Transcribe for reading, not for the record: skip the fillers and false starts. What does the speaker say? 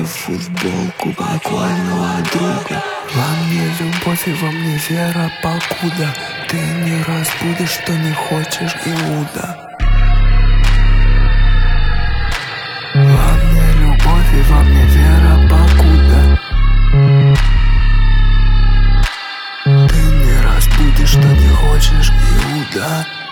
в футболку буквального друга. Во мне любовь и во мне вера, покуда ты не разбудишь, что не хочешь, Иуда. Во мне любовь и во мне вера, покуда ты не разбудишь, что не хочешь, Иуда.